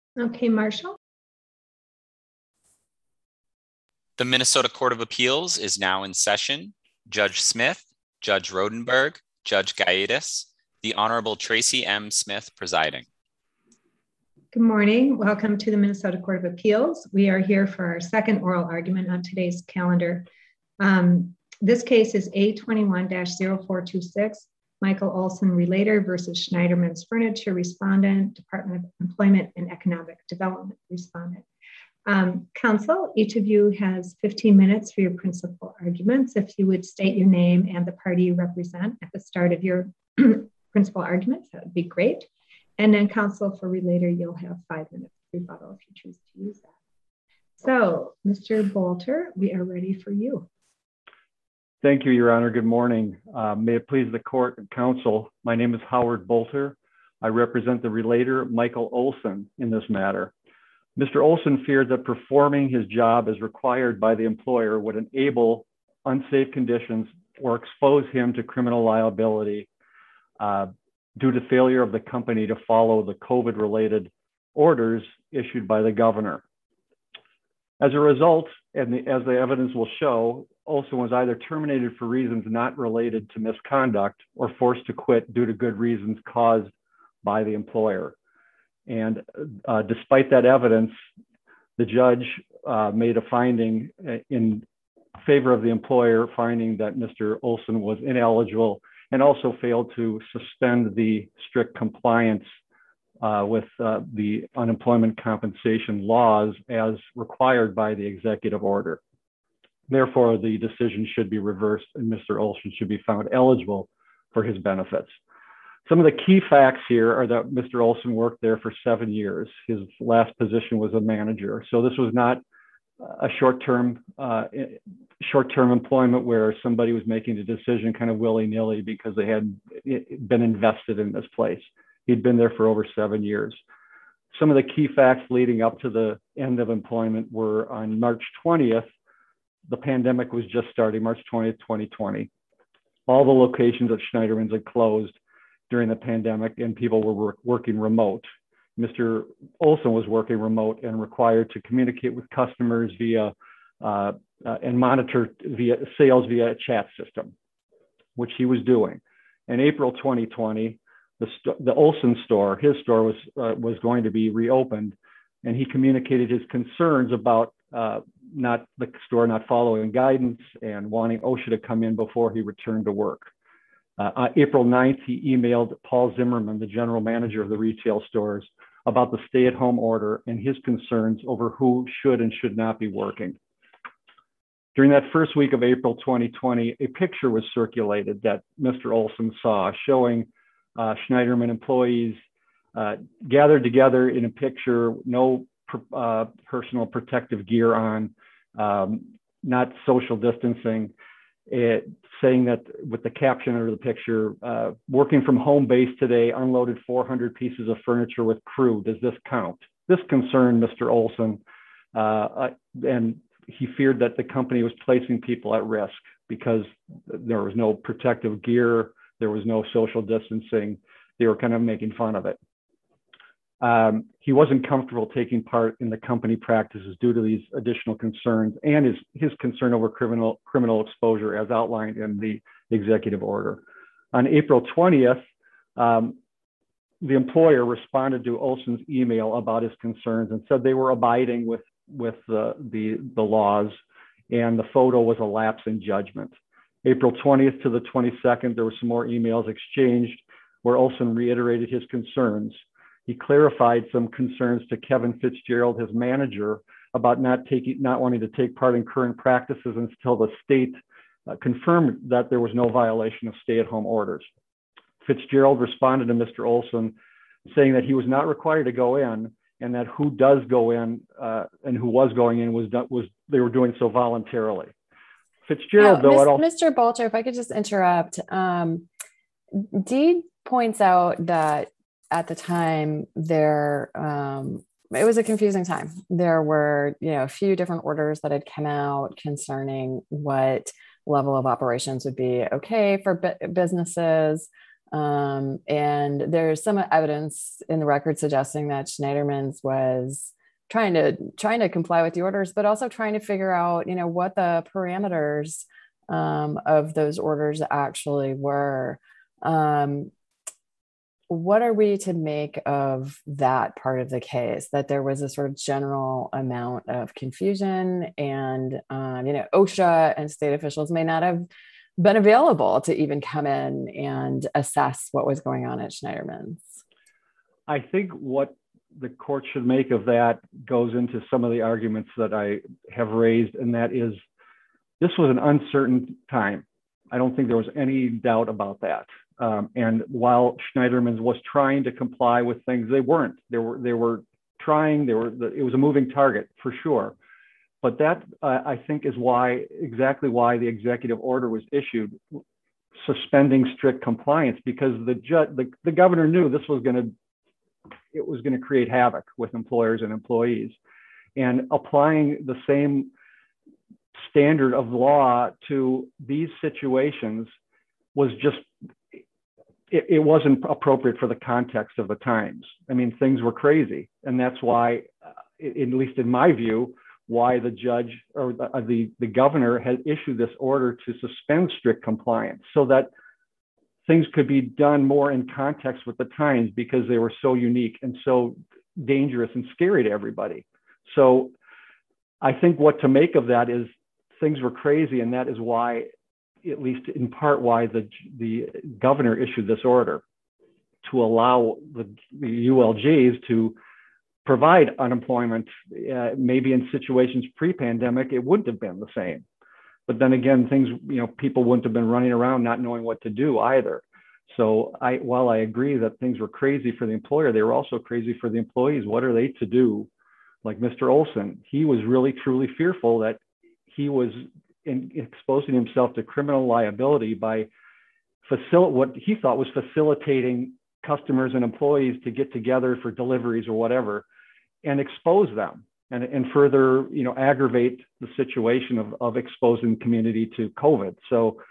Okay, Marshall. The Minnesota Court of Appeals is now in session. Judge Smith, Judge Rodenberg, Judge Gaitis, the Honorable Tracy M. Smith presiding. Good morning. Welcome to the Minnesota Court of Appeals. We are here for our second oral argument on today's calendar. This case is A21-0426, Michael Olson Relator versus Schneiderman's Furniture Respondent, Department of Employment and Economic Development Respondent. Counsel, each of you has 15 minutes for your principal arguments. If you would state your name and the party you represent at the start of your principal arguments, that would be great. And then counsel for Relator, you'll have 5 minutes rebuttal if you choose to use that. So, Mr. Bolter, we are ready for you. Thank you, Your Honor. Good morning. May it please the court and counsel, my name is Howard Bolter. I represent the Relator, Michael Olson, in this matter. Mr. Olson feared that performing his job as required by the employer would enable unsafe conditions or expose him to criminal liability due to failure of the company to follow the COVID-related orders issued by the governor. As a result, and as the evidence will show, Olson was either terminated for reasons not related to misconduct or forced to quit due to good reasons caused by the employer. And despite that evidence, the judge made a finding in favor of the employer, finding that Mr. Olson was ineligible and also failed to suspend the strict compliance with the unemployment compensation laws as required by the executive order. Therefore, the decision should be reversed and Mr. Olson should be found eligible for his benefits. Some of the key facts here are that Mr. Olson worked there for 7 years. His last position was a manager. So this was not a short-term employment where somebody was making a decision kind of willy-nilly because they had been invested in this place. He'd been there for over 7 years. Some of the key facts leading up to the end of employment were on March 20th, the pandemic was just starting, March 20th, 2020. All the locations at Schneiderman's had closed during the pandemic and people were working remote. Mr. Olson was working remote and required to communicate with customers via and monitor via sales via a chat system, which he was doing. In April 2020, the Olson store, his store was going to be reopened, and he communicated his concerns about the store not following guidance and wanting OSHA to come in before he returned to work. April 9th, he emailed Paul Zimmerman, the general manager of the retail stores, about the stay-at-home order and his concerns over who should and should not be working. During that first week of April 2020, a picture was circulated that Mr. Olson saw showing Schneiderman employees gathered together in a picture, no personal protective gear on, not social distancing, saying that with the caption under the picture, working from home base today, unloaded 400 pieces of furniture with crew. Does this count? This concerned Mr. Olson, and he feared that the company was placing people at risk because there was no protective gear, there was no social distancing. They were kind of making fun of it. He wasn't comfortable taking part in the company practices due to these additional concerns and his concern over criminal exposure as outlined in the executive order. On April 20th, the employer responded to Olson's email about his concerns and said they were abiding with the laws, and the photo was a lapse in judgment. April 20th to the 22nd, there were some more emails exchanged where Olson reiterated his concerns. He clarified some concerns to Kevin Fitzgerald, his manager, about not wanting to take part in current practices until the state confirmed that there was no violation of stay-at-home orders. Fitzgerald responded to Mr. Olson saying that he was not required to go in, and that who does go in and who was going in was they were doing so voluntarily. Fitzgerald, Mr. Bolter, if I could just interrupt, Deed points out that at the time there, it was a confusing time. There were, a few different orders that had come out concerning what level of operations would be okay for businesses. And there's some evidence in the record suggesting that Schneiderman's was trying to comply with the orders, but also trying to figure out, what the parameters of those orders actually were. What are we to make of that part of the case, that there was a sort of general amount of confusion and, OSHA and state officials may not have been available to even come in and assess what was going on at Schneiderman's? I think what the court should make of that goes into some of the arguments that I have raised, and that is, this was an uncertain time. I don't think there was any doubt about that. And while Schneiderman's was trying to comply with things, they weren't. They were trying. It was a moving target for sure. But that I think is exactly why the executive order was issued, suspending strict compliance, because the governor knew this was going to create havoc with employers and employees, and applying the same standard of law to these situations was just, it wasn't appropriate for the context of the times. I mean, things were crazy. And that's why, at least in my view, why the judge or the governor had issued this order to suspend strict compliance, so that things could be done more in context with the times, because they were so unique and so dangerous and scary to everybody. So I think what to make of that is, things were crazy, and that is why, at least in part, why the governor issued this order to allow the ULGs to provide unemployment. Maybe in situations pre-pandemic, it wouldn't have been the same. But then again, people wouldn't have been running around not knowing what to do either. So while I agree that things were crazy for the employer, they were also crazy for the employees. What are they to do? Like Mr. Olson, he was really, truly fearful that he was exposing himself to criminal liability by what he thought was facilitating customers and employees to get together for deliveries or whatever, and expose them and further, aggravate the situation of exposing the community to COVID. So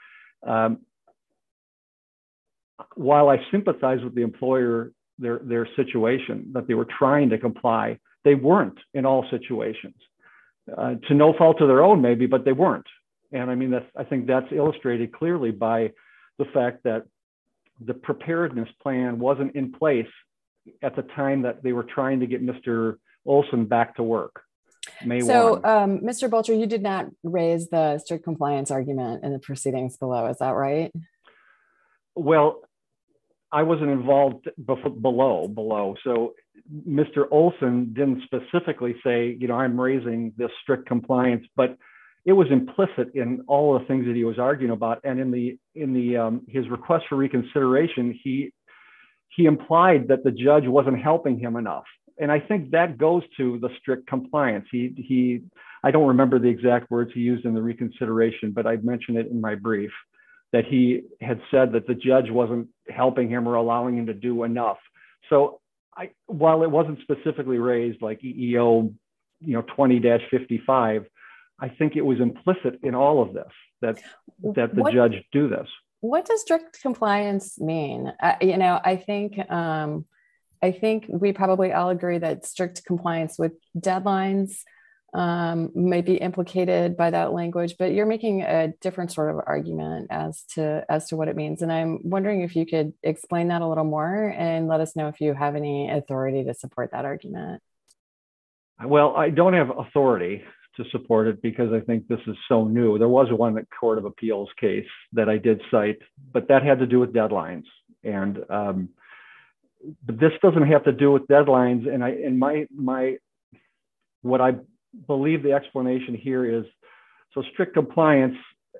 while I sympathize with the employer, their situation, that they were trying to comply, they weren't in all situations. To no fault of their own, maybe, but they weren't. And I mean, I think that's illustrated clearly by the fact that the preparedness plan wasn't in place at the time that they were trying to get Mr. Olson back to work. So, Mr. Boelter, you did not raise the strict compliance argument in the proceedings below, is that right? Well, I wasn't involved below. So Mr. Olson didn't specifically say, I'm raising this strict compliance, but it was implicit in all the things that he was arguing about. And in his request for reconsideration, he implied that the judge wasn't helping him enough. And I think that goes to the strict compliance. I don't remember the exact words he used in the reconsideration, but I mentioned it in my brief, that he had said that the judge wasn't helping him or allowing him to do enough. So while it wasn't specifically raised like EEO 20-55, I think it was implicit in all of this, that the judge do this. What does strict compliance mean? I think we probably all agree that strict compliance with deadlines may be implicated by that language, but you're making a different sort of argument as to what it means. And I'm wondering if you could explain that a little more and let us know if you have any authority to support that argument. Well, I don't have authority to support it because I think this is so new. There was one Court of Appeals case that I did cite, but that had to do with deadlines. And but this doesn't have to do with deadlines. And what I believe the explanation here is, so strict compliance,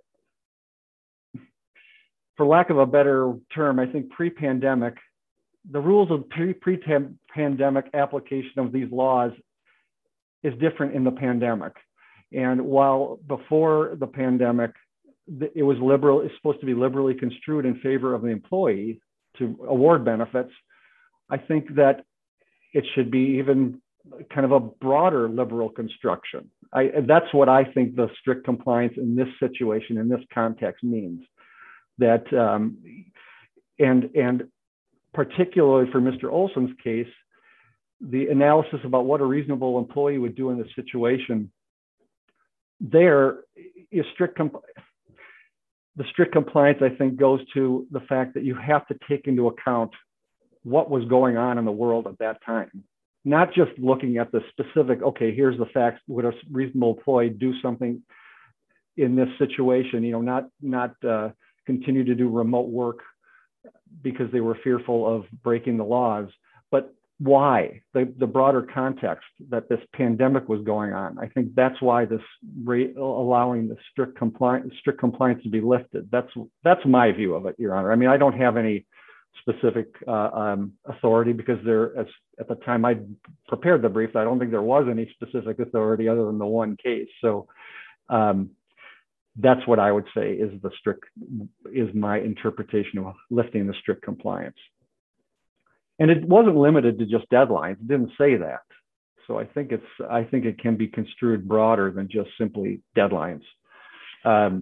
for lack of a better term, I think pre-pandemic, the rules of pre-pandemic application of these laws is different in the pandemic. And while before the pandemic, it was it's supposed to be liberally construed in favor of the employee to award benefits, I think that it should be even kind of a broader liberal construction. That's what I think the strict compliance in this situation, in this context means. That and particularly for Mr. Olson's case, the analysis about what a reasonable employee would do in this situation, there is the strict compliance, I think, goes to the fact that you have to take into account what was going on in the world at that time. Not just looking at the specific, okay, here's the facts, would a reasonable employee do something in this situation, not continue to do remote work because they were fearful of breaking the laws, but why? The broader context that this pandemic was going on. I think that's why this allowing the strict compliance to be lifted. That's my view of it, Your Honor. I mean, I don't have any specific authority because at the time I prepared the brief, I don't think there was any specific authority other than the one case. So that's what I would say is my interpretation of lifting the strict compliance. And it wasn't limited to just deadlines. It didn't say that. So I think it can be construed broader than just simply deadlines. So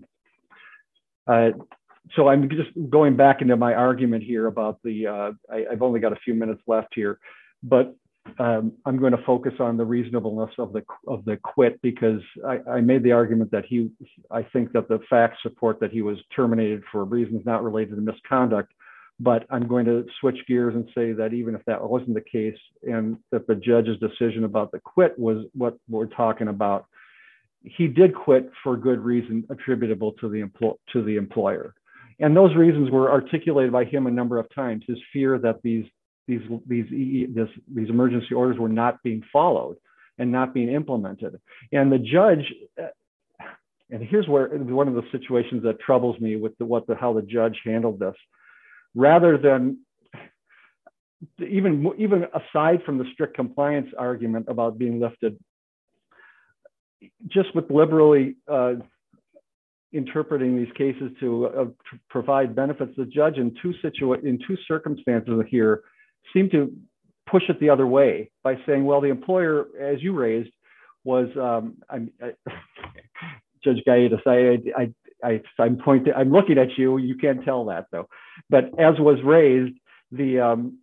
I'm just going back into my argument here about I've only got a few minutes left here, but I'm going to focus on the reasonableness of the quit, because I made the argument that I think that the facts support that he was terminated for reasons not related to misconduct. But I'm going to switch gears and say that even if that wasn't the case, and that the judge's decision about the quit was what we're talking about, he did quit for good reason attributable to the employer. And those reasons were articulated by him a number of times. His fear that these emergency orders were not being followed and not being implemented. And the judge, and here's where one of the situations that troubles me with how the judge handled this. Rather than even aside from the strict compliance argument about being lifted, just with liberally interpreting these cases to provide benefits, the judge in two circumstances here seemed to push it the other way by saying, well, the employer, as you raised, was Judge Gaitis, I'm looking at you. You can't tell that though. But as was raised, in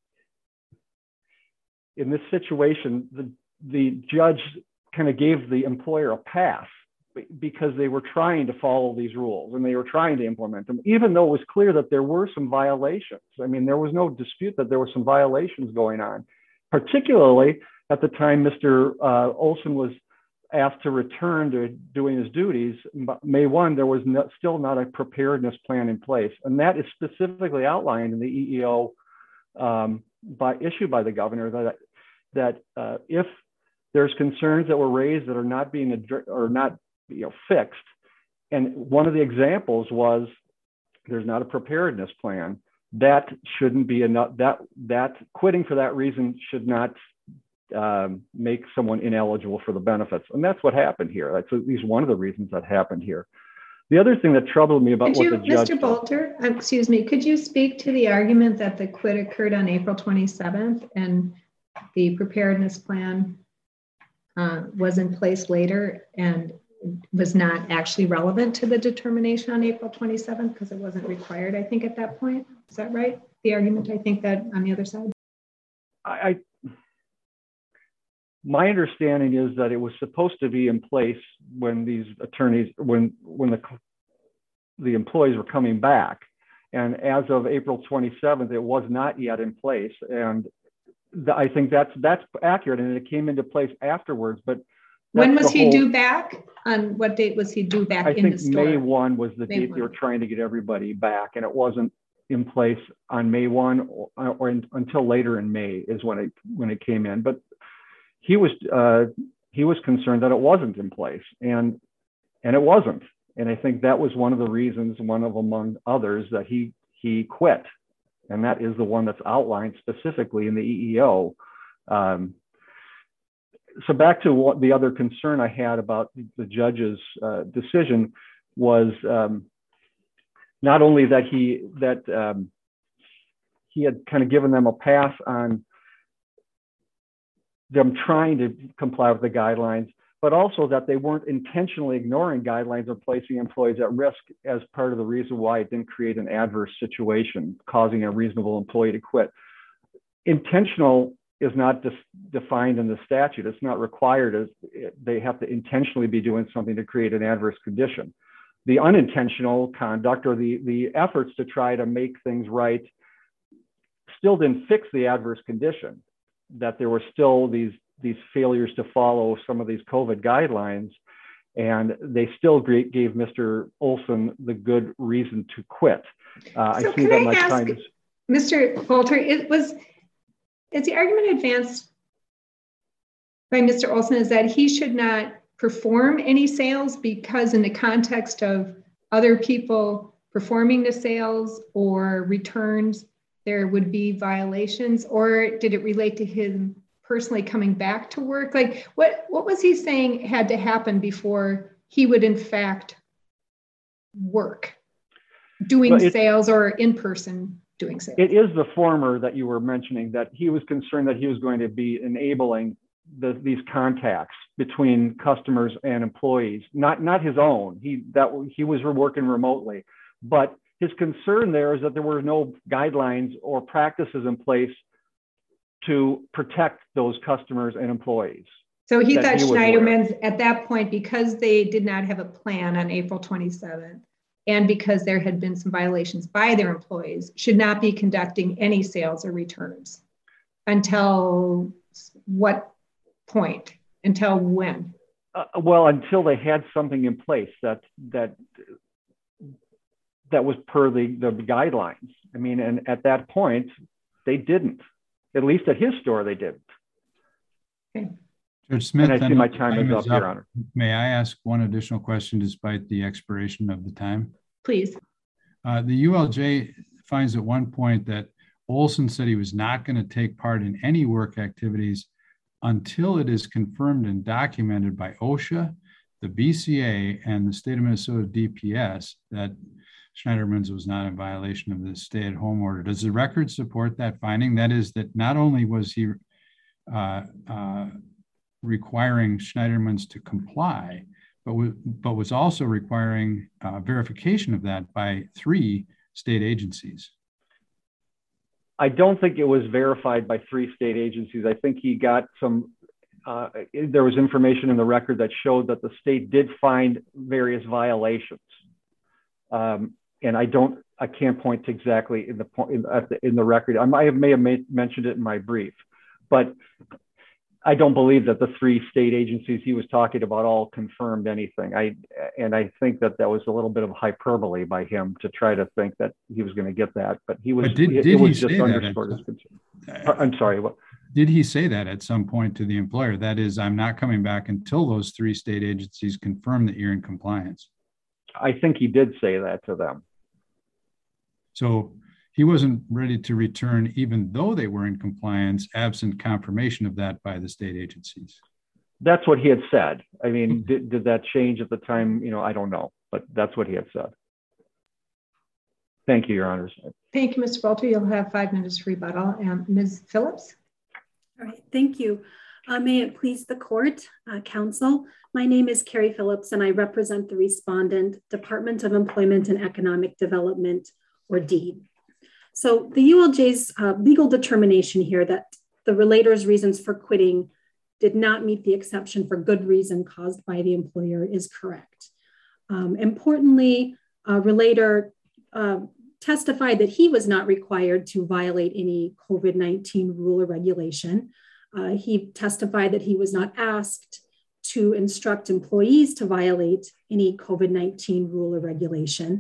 this situation, the judge kind of gave the employer a pass because they were trying to follow these rules and they were trying to implement them, even though it was clear that there were some violations. I mean, there was no dispute that there were some violations going on, particularly at the time Mr. Olson was asked to return to doing his duties. May 1, there was still not a preparedness plan in place. And that is specifically outlined in the EEO issued by the governor, that if there's concerns that were raised that are not being fixed, and one of the examples was there's not a preparedness plan, that shouldn't be enough. That quitting for that reason should not make someone ineligible for the benefits. And that's what happened here. That's at least one of the reasons that happened here. The other thing that troubled me about what the judge— Mr. Bolter, excuse me, could you speak to the argument that the quit occurred on April 27th and the preparedness plan was in place later and was not actually relevant to the determination on April 27th because it wasn't required, I think, at that point? Is that right? The argument, I think, that on the other side? My understanding is that it was supposed to be in place when these attorneys, when the employees were coming back. And as of April 27th, it was not yet in place. And I think that's accurate. And it came into place afterwards. But when was he due back? On what date was he due back in the store? I think May 1 was the date they were trying to get everybody back. And it wasn't in place on May 1 or until later in May is when it came in. But he was concerned that it wasn't in place, and it wasn't. And I think that was one of the reasons, one of among others, that he quit. And that is the one that's outlined specifically in the EEO. So back to what the other concern I had about the judge's decision was not only that he had kind of given them a pass on them trying to comply with the guidelines, but also that they weren't intentionally ignoring guidelines or placing employees at risk as part of the reason why it didn't create an adverse situation, causing a reasonable employee to quit. Intentional is not defined in the statute. It's not required as they have to intentionally be doing something to create an adverse condition. The unintentional conduct or the efforts to try to make things right still didn't fix the adverse condition, that there were still these failures to follow some of these COVID guidelines, and they still gave Mr. Olson the good reason to quit. I see that my time is... Mr. Volter, is the argument advanced by Mr. Olson is that he should not perform any sales because in the context of other people performing the sales or returns, there would be violations, or did it relate to him personally coming back to work? Like what was he saying had to happen before he would in fact work, doing sales or in person doing sales? It is the former that you were mentioning, that he was concerned that he was going to be enabling these contacts between customers and employees, not his own. He was working remotely, but his concern there is that there were no guidelines or practices in place to protect those customers and employees. So he thought Schneiderman's at that point, because they did not have a plan on April 27th, and because there had been some violations by their employees, should not be conducting any sales or returns until what point? Until when? Well, until they had something in place that was per the guidelines. I mean, and at that point, they didn't. At least at his store, they didn't. Okay. Judge Smith, and I see my time is up, Your Honor. May I ask one additional question despite the expiration of the time? Please. The ULJ finds at one point that Olson said he was not going to take part in any work activities until it is confirmed and documented by OSHA, the BCA, and the state of Minnesota DPS that Schneiderman's was not in violation of the stay-at-home order. Does the record support that finding? That is, that not only was he requiring Schneiderman's to comply, but was also requiring verification of that by 3 state agencies. I don't think it was verified by 3 state agencies. I think he got some, there was information in the record that showed that the state did find various violations. And I can't point to exactly in the record. I may have mentioned it in my brief, but I don't believe that the 3 state agencies he was talking about all confirmed anything. I think that was a little bit of hyperbole by him to try to think that he was going to get that, but he was. Did he just underscored his concern. I'm sorry. What? Did he say that at some point to the employer? That is, I'm not coming back until those 3 state agencies confirm that you're in compliance. I think he did say that to them. So he wasn't ready to return, even though they were in compliance, absent confirmation of that by the state agencies. That's what he had said. I mean, did that change at the time? You know, I don't know, but that's what he had said. Thank you, Your Honors. Thank you, Mr. Volter. You'll have 5 minutes to rebuttal. Ms. Phillips. All right, thank you. May it please the court, counsel. My name is Carrie Phillips, and I represent the respondent, Department of Employment and Economic Development, or DEED. So the ULJ's legal determination here that the relator's reasons for quitting did not meet the exception for good reason caused by the employer is correct. Importantly, relator testified that he was not required to violate any COVID-19 rule or regulation. He testified that he was not asked to instruct employees to violate any COVID-19 rule or regulation.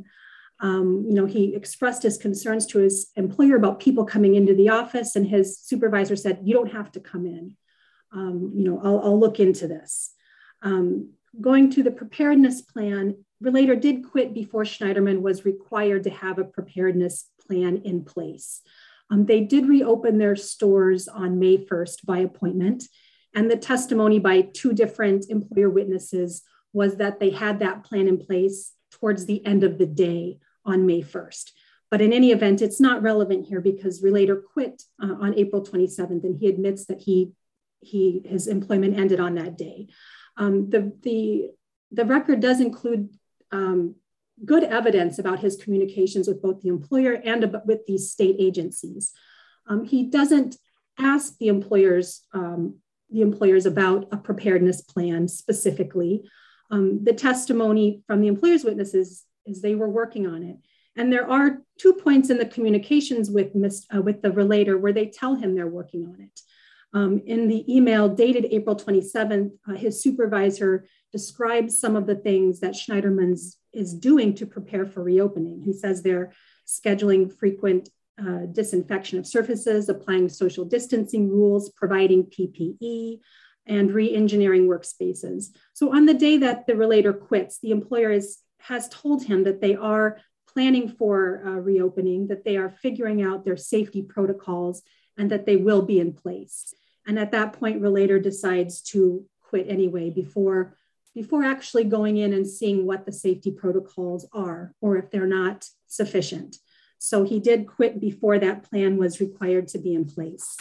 He expressed his concerns to his employer about people coming into the office, and his supervisor said, "You don't have to come in. I'll look into this." Going to the preparedness plan, relator did quit before Schneiderman was required to have a preparedness plan in place. They did reopen their stores on May 1st by appointment, and the testimony by 2 different employer witnesses was that they had that plan in place towards the end of the day on May 1st. But in any event, it's not relevant here because relator quit on April 27th, and he admits that his employment ended on that day. The record does include good evidence about his communications with both the employer and with these state agencies. He doesn't ask the employers about a preparedness plan specifically. The testimony from the employer's witnesses is they were working on it. And there are 2 points in the communications with the relator where they tell him they're working on it. In the email dated April 27th, his supervisor describes some of the things that Schneiderman's is doing to prepare for reopening. He says they're scheduling frequent disinfection of surfaces, applying social distancing rules, providing PPE, and re-engineering workspaces. So on the day that the relator quits, the employer has told him that they are planning for reopening, that they are figuring out their safety protocols, and that they will be in place. And at that point, relator decides to quit anyway before actually going in and seeing what the safety protocols are, or if they're not sufficient. So he did quit before that plan was required to be in place.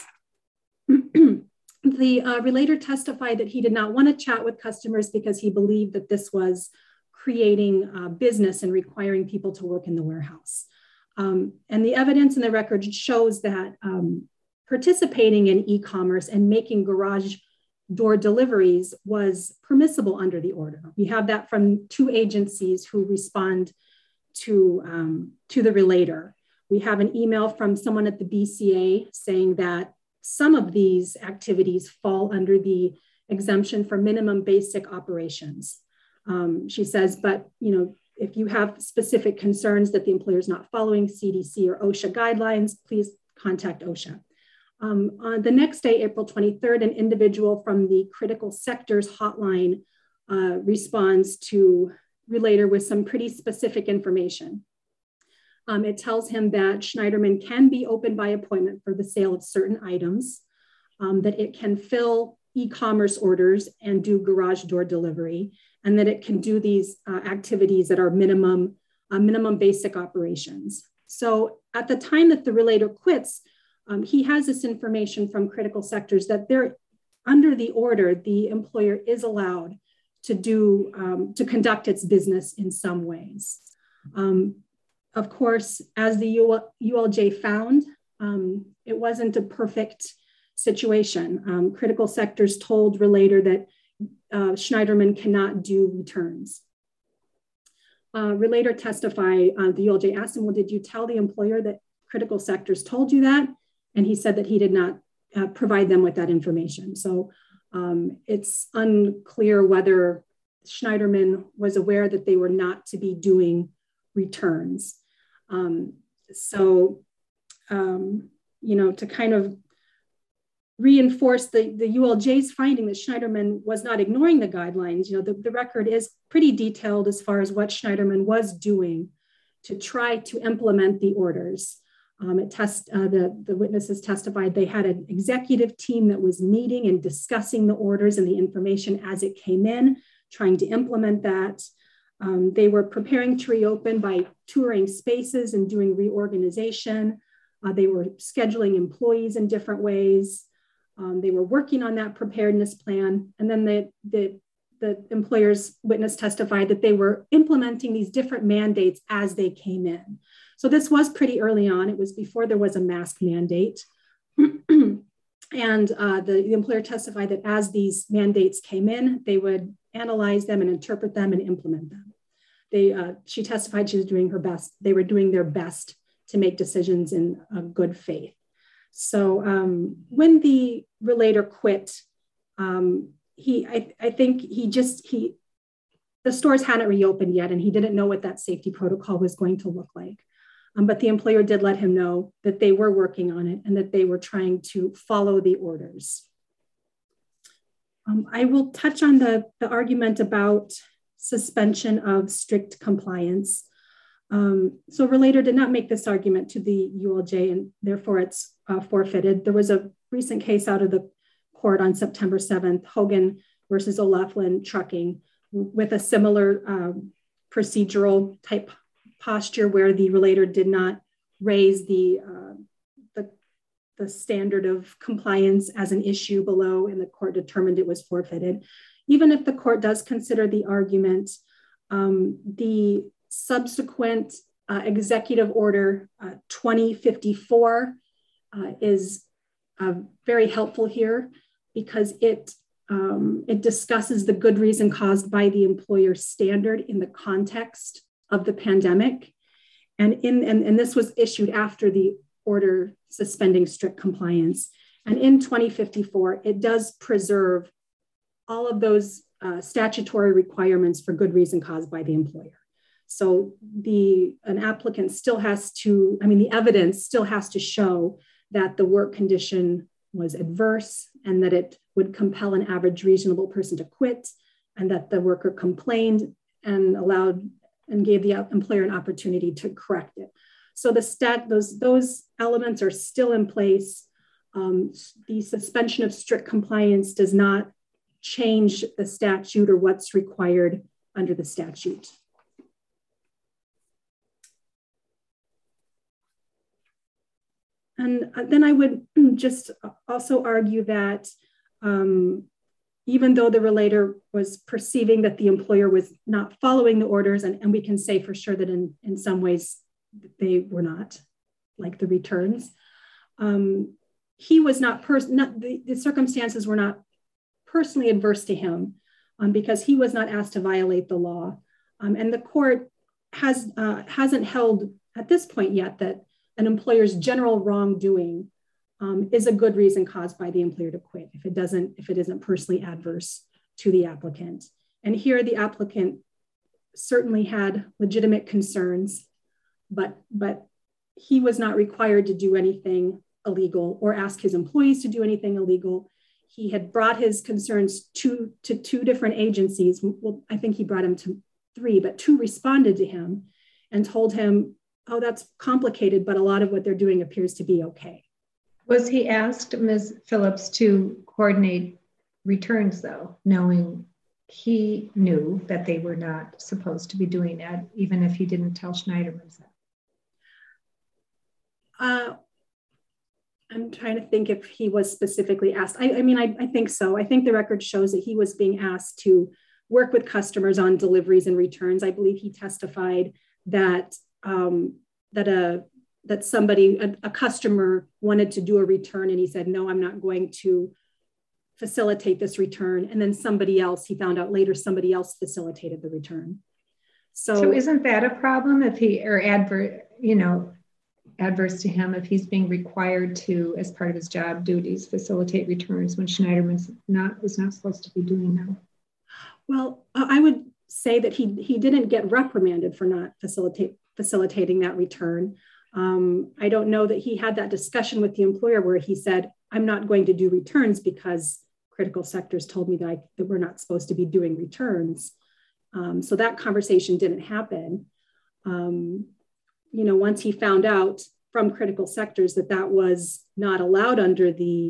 The relator testified that he did not want to chat with customers because he believed that this was creating business and requiring people to work in the warehouse. And the evidence in the record shows that participating in e-commerce and making garage door deliveries was permissible under the order. We have that from 2 agencies who respond to the relator. We have an email from someone at the BCA saying that some of these activities fall under the exemption for minimum basic operations. She says, but if you have specific concerns that the employer is not following CDC or OSHA guidelines, please contact OSHA. On the next day, April 23rd, an individual from the critical sectors hotline responds to relator with some pretty specific information. It tells him that Schneiderman can be open by appointment for the sale of certain items, that it can fill e-commerce orders and do garage door delivery, and that it can do these activities that are minimum basic operations. So at the time that the relator quits, he has this information from critical sectors that they're under the order, the employer is allowed to conduct its business in some ways. Of course, as the ULJ found, it wasn't a perfect situation. Critical sectors told relator that Schneiderman cannot do returns. Relator testified, the ULJ asked him, well, did you tell the employer that critical sectors told you that? And he said that he did not provide them with that information. So it's unclear whether Schneiderman was aware that they were not to be doing returns. To kind of reinforce the ULJ's finding that Schneiderman was not ignoring the guidelines, the record is pretty detailed as far as what Schneiderman was doing to try to implement the orders. The witnesses testified they had an executive team that was meeting and discussing the orders and the information as it came in, trying to implement that. They were preparing to reopen by touring spaces and doing reorganization. They were scheduling employees in different ways. They were working on that preparedness plan. And then the employer's witness testified that they were implementing these different mandates as they came in. So this was pretty early on. It was before there was a mask mandate. And the employer testified that as these mandates came in, they would analyze them and interpret them and implement them. She testified she was doing her best. They were doing their best to make decisions in good faith. So when the relator quit, the stores hadn't reopened yet, and he didn't know what that safety protocol was going to look like. But the employer did let him know that they were working on it and that they were trying to follow the orders. I will touch on the argument about suspension of strict compliance. So relator did not make this argument to the ULJ, and therefore it's forfeited. There was a recent case out of the court on September 7th, Hogan versus O'Laughlin Trucking, with a similar procedural type posture where the relator did not raise the the standard of compliance as an issue below, and the court determined it was forfeited. Even if the court does consider the argument, the subsequent executive order 2054 is very helpful here, because it discusses the good reason caused by the employer standard in the context of the pandemic. And this was issued after the order suspending strict compliance. And in 2054, it does preserve all of those statutory requirements for good reason caused by the employer. So an applicant still has to, the evidence still has to show that the work condition was adverse and that it would compel an average reasonable person to quit, and that the worker complained and gave the employer an opportunity to correct it. So those elements are still in place. The suspension of strict compliance does not change the statute or what's required under the statute. And then I would just also argue that even though the relator was perceiving that the employer was not following the orders, and we can say for sure that in some ways they were not, like the returns, he was the circumstances were not personally adverse to him because he was not asked to violate the law. And the court hasn't held at this point yet that an employer's general wrongdoing is a good reason caused by the employer to quit if it isn't personally adverse to the applicant. And here the applicant certainly had legitimate concerns, but he was not required to do anything illegal or ask his employees to do anything illegal. He had brought his concerns to two different agencies. Well, I think he brought them to 3, but 2 responded to him and told him, oh, that's complicated, but a lot of what they're doing appears to be okay. Was he asked, Ms. Phillips, to coordinate returns, though, knowing he knew that they were not supposed to be doing that, even if he didn't tell Schneiderman that? I'm trying to think if he was specifically asked. I think so. I think the record shows that he was being asked to work with customers on deliveries and returns. I believe he testified that a customer wanted to do a return, and he said, no, I'm not going to facilitate this return. And then he found out later, somebody else facilitated the return. So isn't that a problem if adverse to him if he's being required to, as part of his job duties, facilitate returns when Schneiderman was not supposed to be doing them? Well, I would say that he didn't get reprimanded for not facilitating that return. I don't know that he had that discussion with the employer where he said, I'm not going to do returns because critical sectors told me that we're not supposed to be doing returns. So that conversation didn't happen. Once he found out from critical sectors that was not allowed under the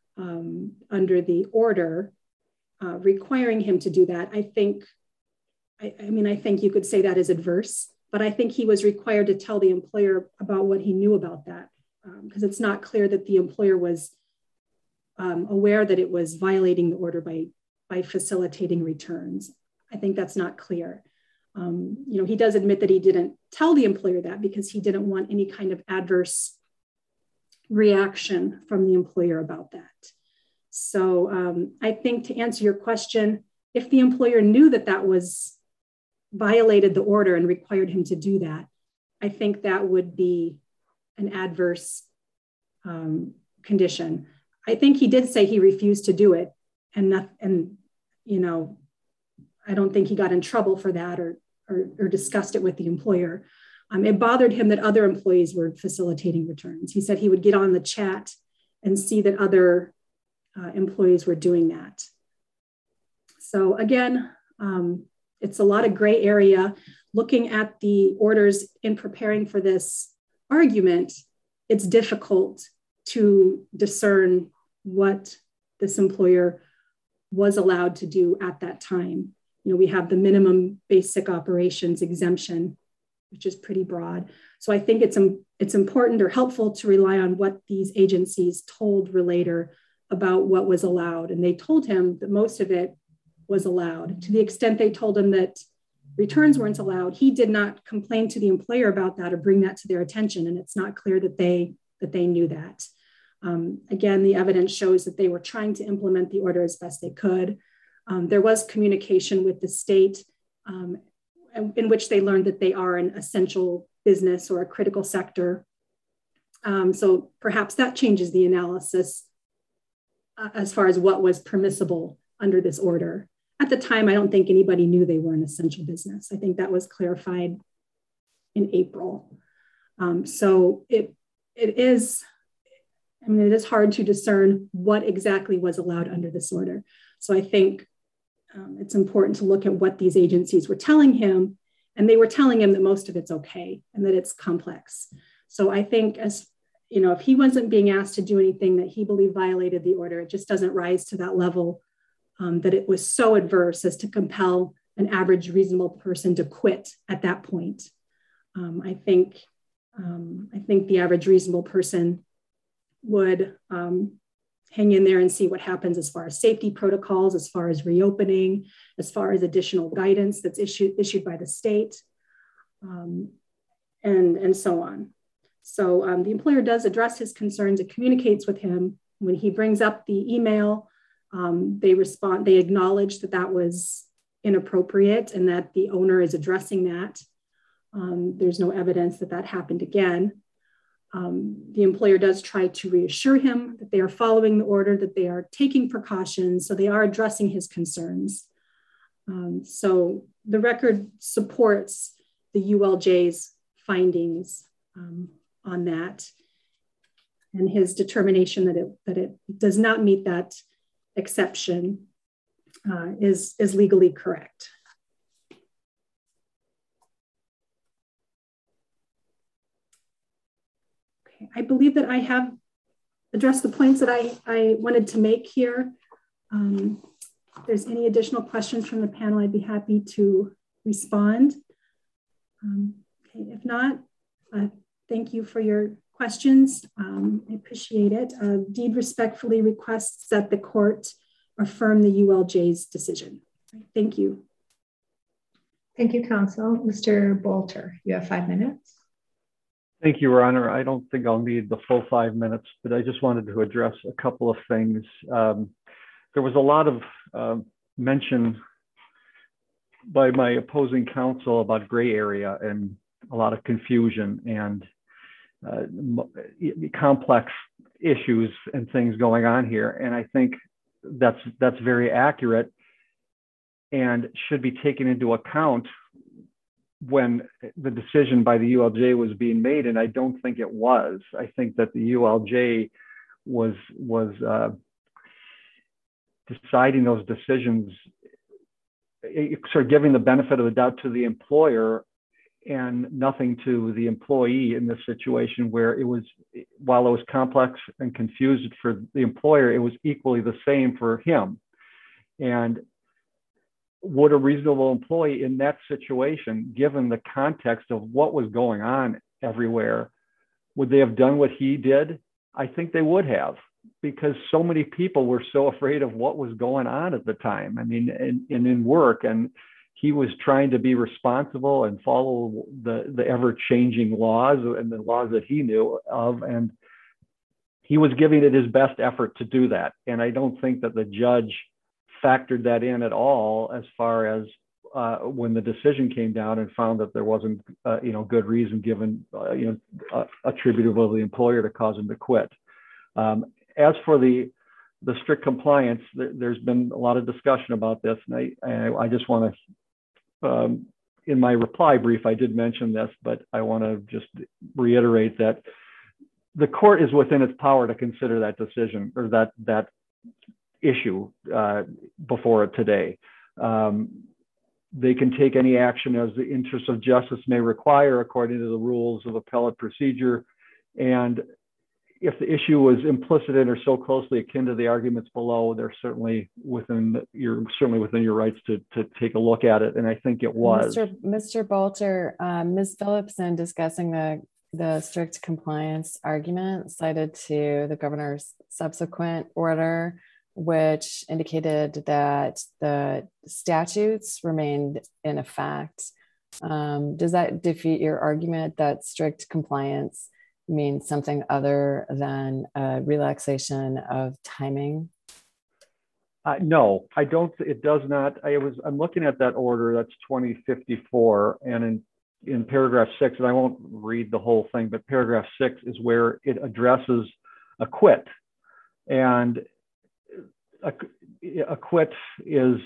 order requiring him to do that, I think you could say that is adverse, but I think he was required to tell the employer about what he knew about that, because it's not clear that the employer was aware that it was violating the order by facilitating returns. I think that's not clear. He does admit that he didn't tell the employer that because he didn't want any kind of adverse reaction from the employer about that. So I think, to answer your question, if the employer knew that was violated the order and required him to do that, I think that would be an adverse condition. I think he did say he refused to do it, and I don't think he got in trouble for that or discussed it with the employer. It bothered him that other employees were facilitating returns. He said he would get on the chat and see that other employees were doing that. So again, it's a lot of gray area. Looking at the orders in preparing for this argument, it's difficult to discern what this employer was allowed to do at that time. We have the minimum basic operations exemption which is pretty broad. So I think it's important or helpful to rely on what these agencies told Relator about what was allowed. And they told him that most of it was allowed. To the extent they told him that returns weren't allowed, he did not complain to the employer about that or bring that to their attention. And it's not clear that they knew that. Again, the evidence shows that they were trying to implement the order as best they could. There was communication with the state in which they learned that they are an essential business or a critical sector. So perhaps that changes the analysis as far as what was permissible under this order. At the time, I don't think anybody knew they were an essential business. I think that was clarified in April. So it is hard to discern what exactly was allowed under this order. So I think it's important to look at what these agencies were telling him, and they were telling him that most of it's okay and that it's complex. So I think, as you know, if he wasn't being asked to do anything that he believed violated the order, it just doesn't rise to that level that it was so adverse as to compel an average reasonable person to quit at that point. I think the average reasonable person would hang in there and see what happens as far as safety protocols, as far as reopening, as far as additional guidance that's issued by the state, and so on. So the employer does address his concerns. It communicates with him. When he brings up the email, they acknowledge that that was inappropriate and that the owner is addressing that. There's no evidence that that happened again. The employer does try to reassure him that they are following the order, that they are taking precautions, so they are addressing his concerns. So the record supports the ULJ's findings on that, and his determination that it does not meet that exception is legally correct. I believe that I have addressed the points that I wanted to make here. If there's any additional questions from the panel, I'd be happy to respond. Okay, if not, thank you for your questions. I appreciate it. Deed respectfully requests that the court affirm the ULJ's decision. Thank you. Thank you, counsel. Mr. Bolter, you have 5 minutes. Thank you, Your Honor. I don't think I'll need the full 5 minutes, but I just wanted to address a couple of things. There was a lot of mention by my opposing counsel about gray area and a lot of confusion and complex issues and things going on here. And I think that's very accurate and should be taken into account when the decision by the ULJ was being made, and I don't think it was. I think that the ULJ was deciding those decisions, sort of giving the benefit of the doubt to the employer and nothing to the employee in this situation, where it was, while it was complex and confused for the employer, it was equally the same for him. And would a reasonable employee in that situation, given the context of what was going on everywhere, would they have done what he did? I think they would have, because so many people were so afraid of what was going on at the time. I mean, in work, and he was trying to be responsible and follow the ever-changing laws and the laws that he knew of, and he was giving it his best effort to do that. And I don't think that the judge factored that in at all, as far as when the decision came down and found that there wasn't, good reason given, attributable to the employer to cause him to quit. As for the strict compliance, there's been a lot of discussion about this, and I just want to, in my reply brief, I did mention this, but I want to just reiterate that the court is within its power to consider that decision, or that issue before it today. They can take any action as the interests of justice may require, according to the rules of appellate procedure. And if the issue was implicit in or so closely akin to the arguments below, they're certainly within your rights to take a look at it. And I think it was. Mr. Bolter, Ms. Phillipson discussing the strict compliance argument cited to the governor's subsequent order, which indicated that the statutes remained in effect. Does that defeat your argument that strict compliance means something other than a relaxation of timing? No, I don't. It does not. I'm looking at that order. That's 2054, and in paragraph 6, and I won't read the whole thing, but paragraph 6 is where it addresses a quit, and a quit is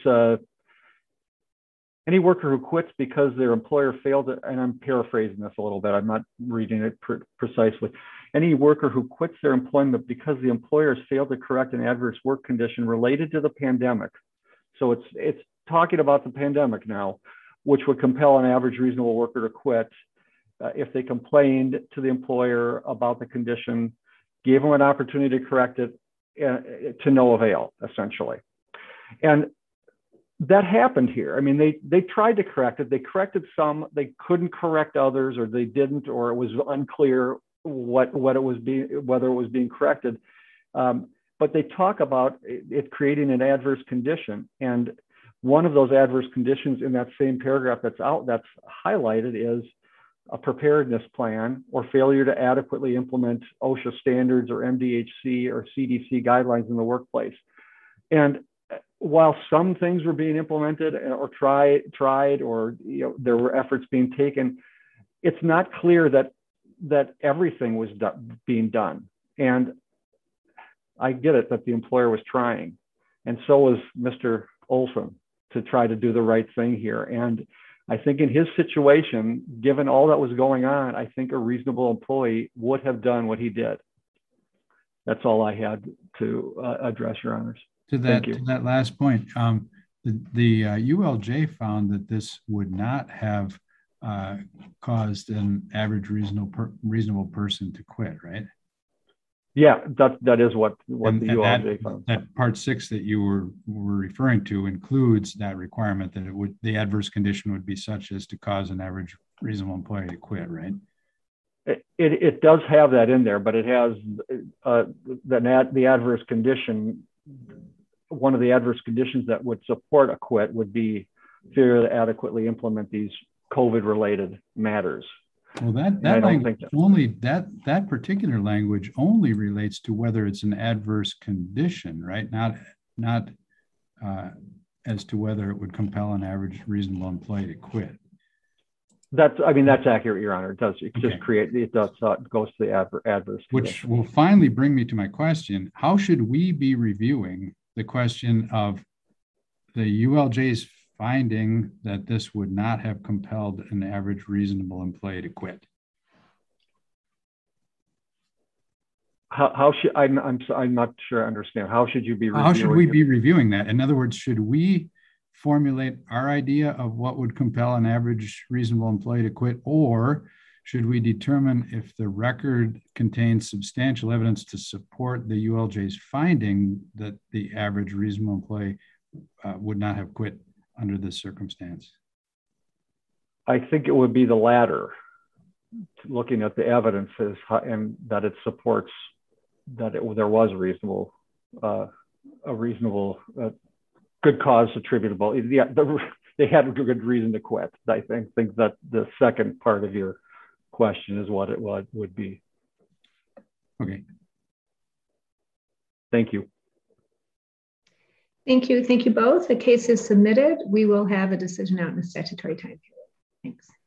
any worker who quits because their employer failed to, and I'm paraphrasing this a little bit, I'm not reading it precisely. Any worker who quits their employment because the employer has failed to correct an adverse work condition related to the pandemic. So it's talking about the pandemic now, which would compel an average reasonable worker to quit if they complained to the employer about the condition, gave them an opportunity to correct it to no avail, essentially. And that happened here. I mean, they tried to correct it. They corrected some, they couldn't correct others, or they didn't, or it was unclear whether it was being corrected. But they talk about it creating an adverse condition. And one of those adverse conditions in that same paragraph that's highlighted is a preparedness plan or failure to adequately implement OSHA standards or MDHC or CDC guidelines in the workplace. And while some things were being implemented or tried, or there were efforts being taken, it's not clear that everything was being done. And I get it that the employer was trying, and so was Mr. Olson, to try to do the right thing here. And I think in his situation, given all that was going on, I think a reasonable employee would have done what he did. That's all I had to address, Your Honors. To that last point, the ULJ found that this would not have caused an average reasonable person to quit, right? Yeah, that is what the ULJ found. That part 6 that you were referring to includes that requirement that the adverse condition would be such as to cause an average reasonable employee to quit, right? It does have that in there, but it has the adverse condition. One of the adverse conditions that would support a quit would be failure to adequately implement these COVID-related matters. Well, that particular language only relates to whether it's an adverse condition, right? Not as to whether it would compel an average reasonable employee to quit. That's accurate, Your Honor. It does. It goes to the adverse. Which will finally bring me to my question: how should we be reviewing the question of the ULJ's finding that this would not have compelled an average reasonable employee to quit? I'm not sure I understand. How should you be reviewing? How should we be reviewing that? In other words, should we formulate our idea of what would compel an average reasonable employee to quit, or should we determine if the record contains substantial evidence to support the ULJ's finding that the average reasonable employee would not have quit under this circumstance? I think it would be the latter, looking at the evidence and that it supports that there was a reasonable good cause attributable. Yeah, they had a good reason to quit. I think that the second part of your question is what it would be. Okay. Thank you. Thank you. Thank you both. The case is submitted. We will have a decision out in a statutory time period. Thanks.